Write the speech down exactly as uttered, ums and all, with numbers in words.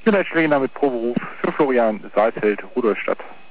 Vielleicht Trainer mit Proberuf für Florian Saalfeld, Rudolstadt.